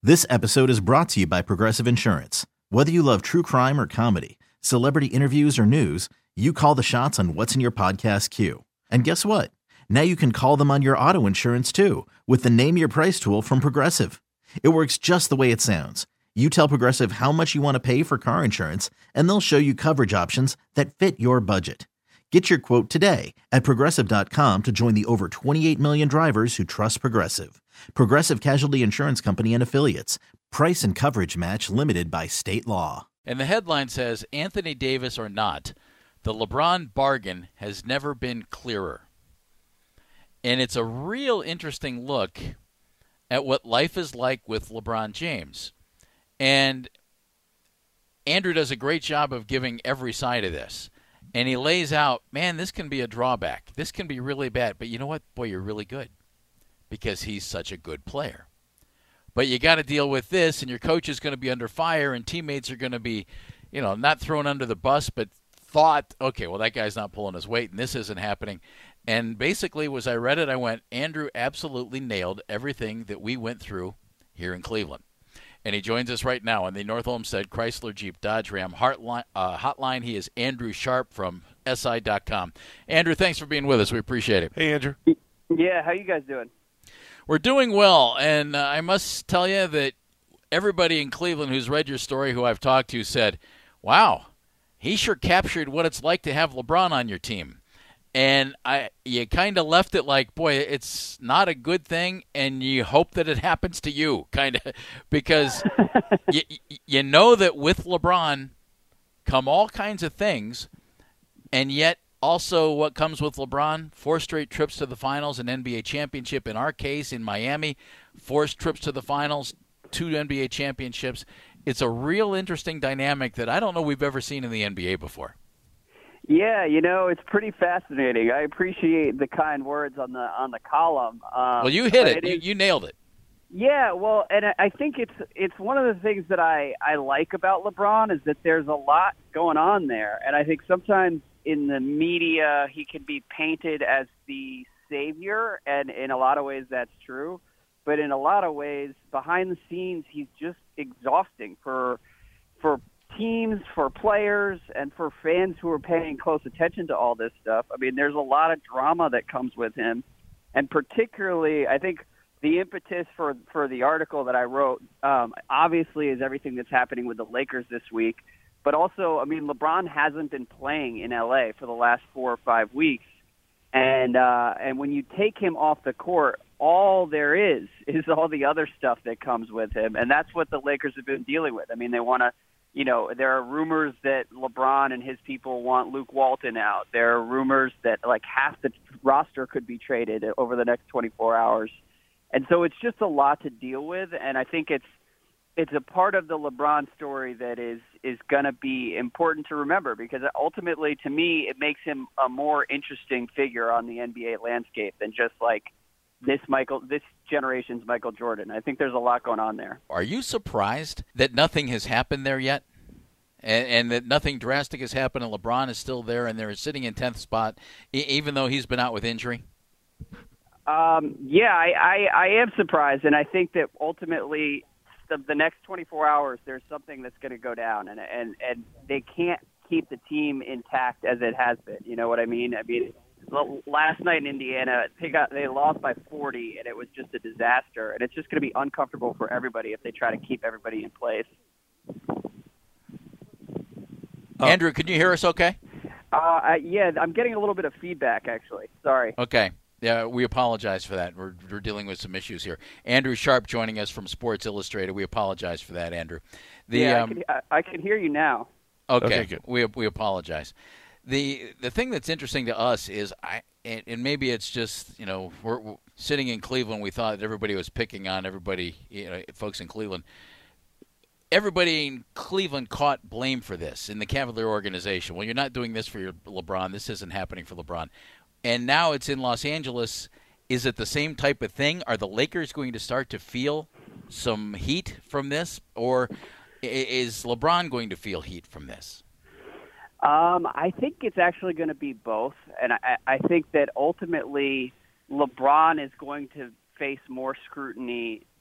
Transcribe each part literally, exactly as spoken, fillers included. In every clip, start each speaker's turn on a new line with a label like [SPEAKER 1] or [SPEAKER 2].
[SPEAKER 1] This episode is brought to you by Progressive Insurance. Whether you love true crime or comedy, celebrity interviews or news, you call the shots on what's in your podcast queue. And guess what? Now you can call them on your auto insurance too with the Name Your Price tool from Progressive. It works just the way it sounds. You tell Progressive how much you want to pay for car insurance, and they'll show you coverage options that fit your budget. Get your quote today at Progressive dot com to join the over twenty-eight million drivers who trust Progressive. Progressive Casualty Insurance Company and Affiliates. Price and coverage match limited by state law.
[SPEAKER 2] And the headline says, Anthony Davis or not, the LeBron bargain has never been clearer. And it's a real interesting look at what life is like with LeBron James. And Andrew does a great job of giving every side of this. And he lays out, man, this can be a drawback. This can be really bad. But you know what? Boy, you're really good because he's such a good player. But you got to deal with this, and your coach is going to be under fire, and teammates are going to be, you know, not thrown under the bus, but thought, okay, well, that guy's not pulling his weight, and this isn't happening. And basically, as I read it, I went, Andrew absolutely nailed everything that we went through here in Cleveland. And he joins us right now on the North Olmsted Chrysler Jeep Dodge Ram hotline. Uh, hotline. He is Andrew Sharp from S I dot com. Andrew, thanks for being with us. We appreciate it.
[SPEAKER 3] Hey, Andrew.
[SPEAKER 4] Yeah, how you guys doing?
[SPEAKER 2] We're doing well, and uh, I must tell you that everybody in Cleveland who's read your story, who I've talked to, said, wow, he sure captured what it's like to have LeBron on your team. And I, you kind of left it like, boy, it's not a good thing, and you hope that it happens to you, kind of, because you, you know that with LeBron come all kinds of things, and yet also what comes with LeBron, four straight trips to the finals, an N B A championship in our case in Miami, four trips to the finals, two N B A championships. It's a real interesting dynamic that I don't know we've ever seen in the N B A before.
[SPEAKER 4] Yeah, you know, it's pretty fascinating. I appreciate the kind words on the on the column. Um,
[SPEAKER 2] well, you hit it.
[SPEAKER 4] it
[SPEAKER 2] you,
[SPEAKER 4] is,
[SPEAKER 2] you nailed it.
[SPEAKER 4] Yeah, well, and I think it's it's one of the things that I, I like about LeBron is that there's a lot going on there. And I think sometimes in the media he can be painted as the savior, and in a lot of ways that's true. But in a lot of ways, behind the scenes, he's just exhausting for for teams, for players, and for fans who are paying close attention to all this stuff. I mean, there's a lot of drama that comes with him, and particularly, I think the impetus for, for the article that I wrote, um, obviously, is everything that's happening with the Lakers this week, but also, I mean, LeBron hasn't been playing in L A for the last four or five weeks, and uh, and when you take him off the court, all there is is all the other stuff that comes with him, and that's what the Lakers have been dealing with. I mean, they want to You know, there are rumors that LeBron and his people want Luke Walton out. There are rumors that like half the roster could be traded over the next twenty-four hours. And so it's just a lot to deal with. And I think it's it's a part of the LeBron story that is, is going to be important to remember because ultimately, to me, it makes him a more interesting figure on the N B A landscape than just like this Michael, this generation's Michael Jordan. I think there's a lot going on there.
[SPEAKER 2] Are you surprised that nothing has happened there yet? And, and that nothing drastic has happened and LeBron is still there and they're sitting in tenth spot, e- even though he's been out with injury?
[SPEAKER 4] Um, yeah, I, I, I am surprised. And I think that ultimately the, the next twenty-four hours, there's something that's going to go down. And, and, and they can't keep the team intact as it has been. You know what I mean? I mean, last night in Indiana, they got they lost by forty, and it was just a disaster. And it's just going to be uncomfortable for everybody if they try to keep everybody in place.
[SPEAKER 2] Oh. Andrew, can you hear us okay?
[SPEAKER 4] Uh, I, yeah, I'm getting a little bit of feedback, actually. Sorry.
[SPEAKER 2] Okay. Yeah, we apologize for that. We're, we're dealing with some issues here. Andrew Sharp joining us from Sports Illustrated. We apologize for that, Andrew. The,
[SPEAKER 4] yeah,
[SPEAKER 2] um,
[SPEAKER 4] I, can, I, I can hear you now.
[SPEAKER 2] Okay,
[SPEAKER 3] okay good.
[SPEAKER 2] we we apologize. The the thing that's interesting to us is, I and, and maybe it's just, you know, we're, we're sitting in Cleveland, we thought that everybody was picking on everybody, you know, folks in Cleveland. Everybody in Cleveland caught blame for this in the Cavalier organization. Well, you're not doing this for your LeBron. This isn't happening for LeBron. And now it's in Los Angeles. Is it the same type of thing? Are the Lakers going to start to feel some heat from this? Or is LeBron going to feel heat from this?
[SPEAKER 4] Um, I think it's actually going to be both. And I, I think that ultimately LeBron is going to face more scrutiny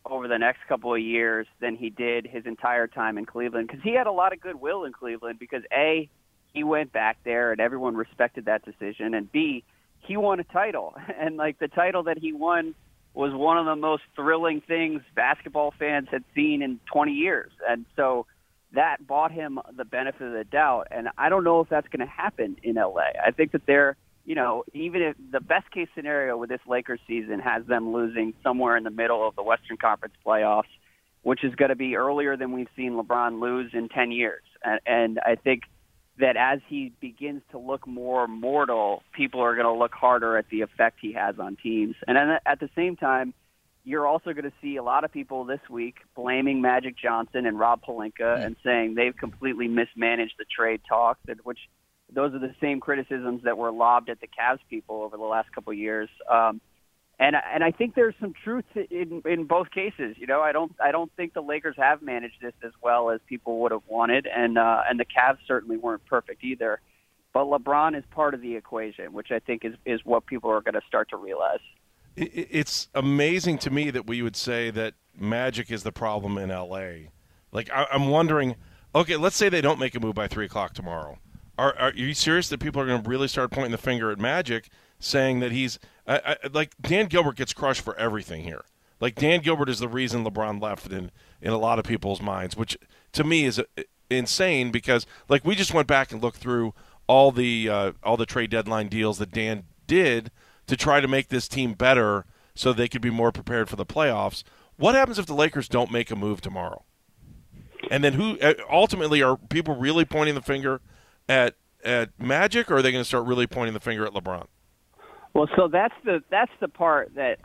[SPEAKER 4] over the next couple of years than he did his entire time in Cleveland, because he had a lot of goodwill in Cleveland because, A, he went back there and everyone respected that decision, and B, he won a title. And, like, the title that he won was one of the most thrilling things basketball fans had seen in twenty years. And so that bought him the benefit of the doubt. And I don't know if that's going to happen in L A. I think that they're, you know, even if the best case scenario with this Lakers season has them losing somewhere in the middle of the Western Conference playoffs, which is going to be earlier than we've seen LeBron lose in ten years. And, and I think that as he begins to look more mortal, people are going to look harder at the effect he has on teams. And then at the same time, you're also going to see a lot of people this week blaming Magic Johnson and Rob Pelinka mm. and saying they've completely mismanaged the trade talks, which those are the same criticisms that were lobbed at the Cavs people over the last couple of years. Um, and and I think there's some truth in in both cases. You know, I don't I don't think the Lakers have managed this as well as people would have wanted, and uh, and the Cavs certainly weren't perfect either. But LeBron is part of the equation, which I think is is what people are going to start to realize.
[SPEAKER 3] It's amazing to me that we would say that Magic is the problem in L A. Like, I'm wondering, okay, let's say they don't make a move by three o'clock tomorrow. Are, are you serious that people are going to really start pointing the finger at Magic, saying that he's I, I, like Dan Gilbert gets crushed for everything here. Like, Dan Gilbert is the reason LeBron left in, in a lot of people's minds, which to me is insane because, like, we just went back and looked through all the uh, all the trade deadline deals that Dan did to try to make this team better so they could be more prepared for the playoffs. What happens if the Lakers don't make a move tomorrow? And then who ultimately are people really pointing the finger at at Magic, or are they going to start really pointing the finger at LeBron?
[SPEAKER 4] Well, so that's the that's the part that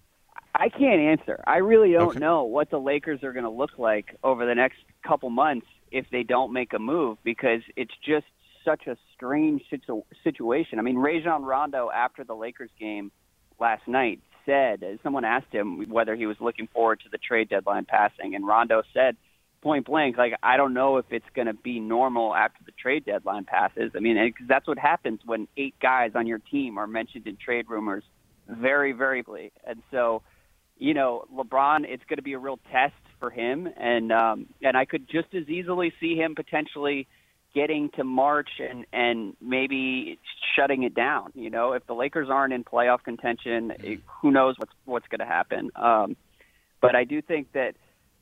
[SPEAKER 4] I can't answer. I really don't okay. know what the Lakers are going to look like over the next couple months if they don't make a move, because it's just such a strange situ- situation. I mean, Rajon Rondo, after the Lakers game last night, said, someone asked him whether he was looking forward to the trade deadline passing, and Rondo said, point blank, like, I don't know if it's going to be normal after the trade deadline passes. I mean, because that's what happens when eight guys on your team are mentioned in trade rumors very, very quickly. And so, you know, LeBron, it's going to be a real test for him. And um, and I could just as easily see him potentially getting to March and, and maybe shutting it down. You know, if the Lakers aren't in playoff contention, it, who knows what's what's going to happen. Um, but I do think that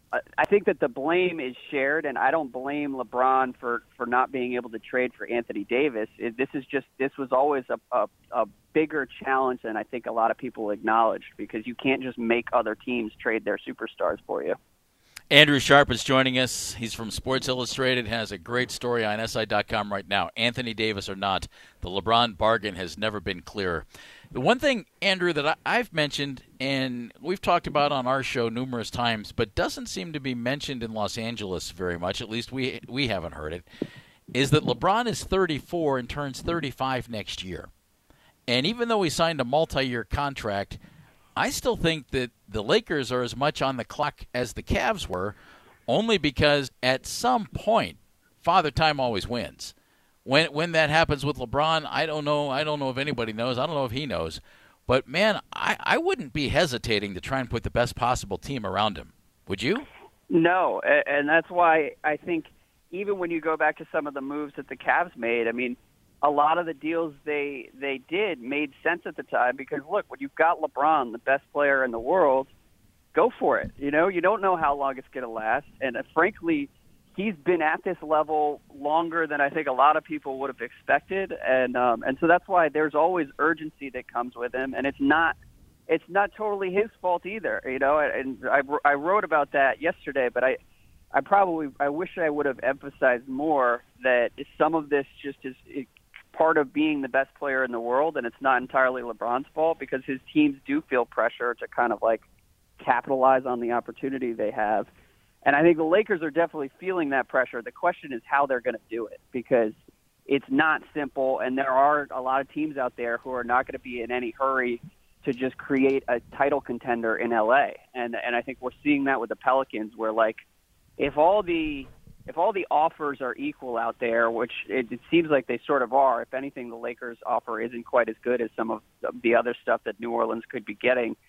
[SPEAKER 4] I think that the blame is shared, and I don't blame LeBron for, for not being able to trade for Anthony Davis. It, this is just this was always a, a, a bigger challenge than I think a lot of people acknowledged, because you can't just make other teams trade their superstars for you.
[SPEAKER 2] Andrew Sharp is joining us. He's from Sports Illustrated, has a great story on S I dot com right now. Anthony Davis or not, the LeBron bargain has never been clearer. The one thing, Andrew, that I, I've mentioned, and we've talked about on our show numerous times, but doesn't seem to be mentioned in Los Angeles very much, at least we we haven't heard it, is that LeBron is thirty-four and turns thirty-five next year. And even though he signed a multi-year contract, I still think that the Lakers are as much on the clock as the Cavs were, only because at some point, Father Time always wins. When when that happens with LeBron, I don't know. I don't know if anybody knows. I don't know if he knows. But, man, I, I wouldn't be hesitating to try and put the best possible team around him. Would you?
[SPEAKER 4] No, and that's why I think even when you go back to some of the moves that the Cavs made, I mean, a lot of the deals they they did made sense at the time, because, look, when you've got LeBron, the best player in the world, go for it. You know, you don't know how long it's going to last. And, uh, frankly, he's been at this level longer than I think a lot of people would have expected, and um, and so that's why there's always urgency that comes with him, and it's not it's not totally his fault either, you know. And I, I wrote about that yesterday, but I I probably I wish I would have emphasized more that some of this just is part of being the best player in the world, and it's not entirely LeBron's fault, because his teams do feel pressure to kind of like capitalize on the opportunity they have. And I think the Lakers are definitely feeling that pressure. The question is how they're going to do it, because it's not simple, and there are a lot of teams out there who are not going to be in any hurry to just create a title contender in L A. And and I think we're seeing that with the Pelicans, where, like, if all the if all the offers are equal out there, which it, it seems like they sort of are, if anything, the Lakers' offer isn't quite as good as some of the other stuff that New Orleans could be getting,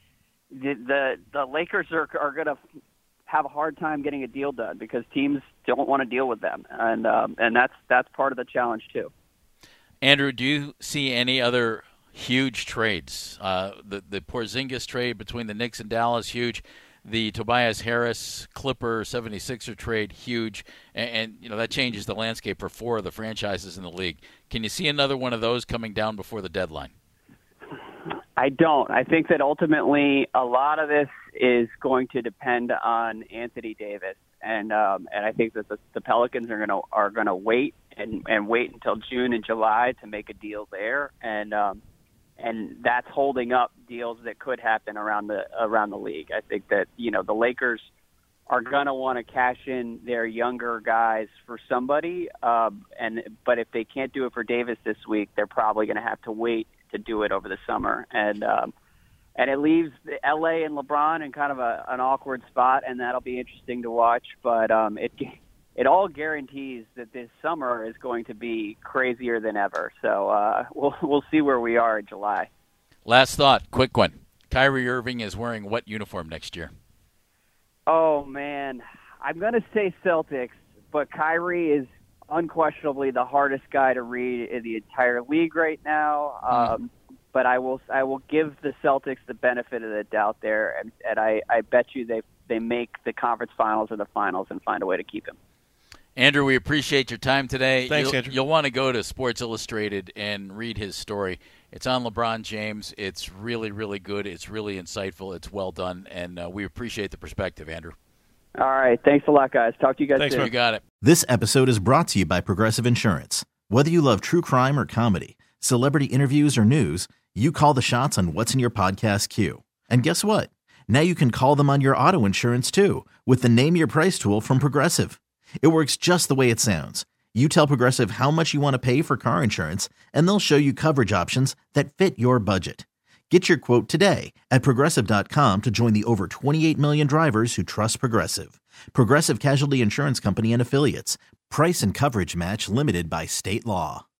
[SPEAKER 4] the the, the Lakers are are going to have a hard time getting a deal done because teams don't want to deal with them, and um, and that's that's part of the challenge too.
[SPEAKER 2] Andrew, do you see any other huge trades? Uh, the the Porzingis trade between the Knicks and Dallas, huge. The Tobias Harris Clipper seventy-sixer trade, huge, and, and you know that changes the landscape for four of the franchises in the league. Can you see another one of those coming down before the deadline?
[SPEAKER 4] I don't. I think that ultimately a lot of this is going to depend on Anthony Davis, and um, and I think that the, the Pelicans are going to are going to wait and, and wait until June and July to make a deal there, and um, and that's holding up deals that could happen around the around the league. I think that you know the Lakers are going to want to cash in their younger guys for somebody, um, and but if they can't do it for Davis this week, they're probably going to have to wait to do it over the summer, and um, and it leaves L A and LeBron in kind of a, an awkward spot, and that'll be interesting to watch. But um, it it all guarantees that this summer is going to be crazier than ever. So uh, we'll we'll see where we are in July.
[SPEAKER 2] Last thought, quick one. Kyrie Irving is wearing what uniform next year?
[SPEAKER 4] Oh man, I'm going to say Celtics, but Kyrie is unquestionably the hardest guy to read in the entire league right now. Um, but I will I will give the Celtics the benefit of the doubt there, and, and I, I bet you they they make the conference finals or the finals and find a way to keep him.
[SPEAKER 2] Andrew, we appreciate your time today.
[SPEAKER 3] Thanks,
[SPEAKER 2] you'll,
[SPEAKER 3] Andrew.
[SPEAKER 2] You'll want to go to Sports Illustrated and read his story. It's on LeBron James. It's really, really good. It's really insightful. It's well done, and uh, we appreciate the perspective, Andrew.
[SPEAKER 4] All right. Thanks a lot, guys. Talk to you guys
[SPEAKER 3] Thanks,
[SPEAKER 4] soon.
[SPEAKER 3] man.
[SPEAKER 2] You got it.
[SPEAKER 1] This episode is brought to you by Progressive Insurance. Whether you love true crime or comedy, celebrity interviews or news, you call the shots on what's in your podcast queue. And guess what? Now you can call them on your auto insurance too with the Name Your Price tool from Progressive. It works just the way it sounds. You tell Progressive how much you want to pay for car insurance, and they'll show you coverage options that fit your budget. Get your quote today at Progressive dot com to join the over twenty-eight million drivers who trust Progressive. Progressive Casualty Insurance Company and Affiliates. Price and coverage match limited by state law.